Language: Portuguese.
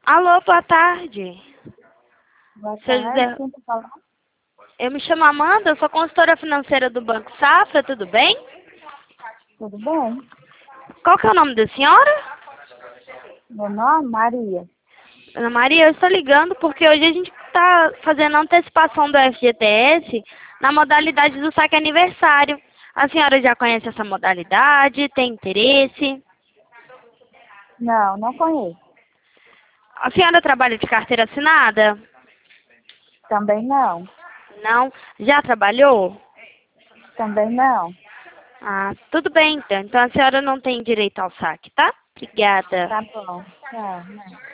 Alô, boa tarde. Boa Seu tarde, José, quem tá falando? eu me chamo Amanda, eu sou consultora financeira do Banco Safra, tudo bem? Tudo bem? Qual que é o nome da senhora? Meu nome é Maria. Ana Maria, eu estou ligando porque hoje a gente está fazendo a antecipação do FGTS na modalidade do saque aniversário. A senhora já conhece essa modalidade? Tem interesse? Não, não conheço. A senhora trabalha de carteira assinada? Também não. Não? Já trabalhou? Também não. Ah, tudo bem então. Então a senhora não tem direito ao saque, tá? Obrigada. Tá bom. Tchau.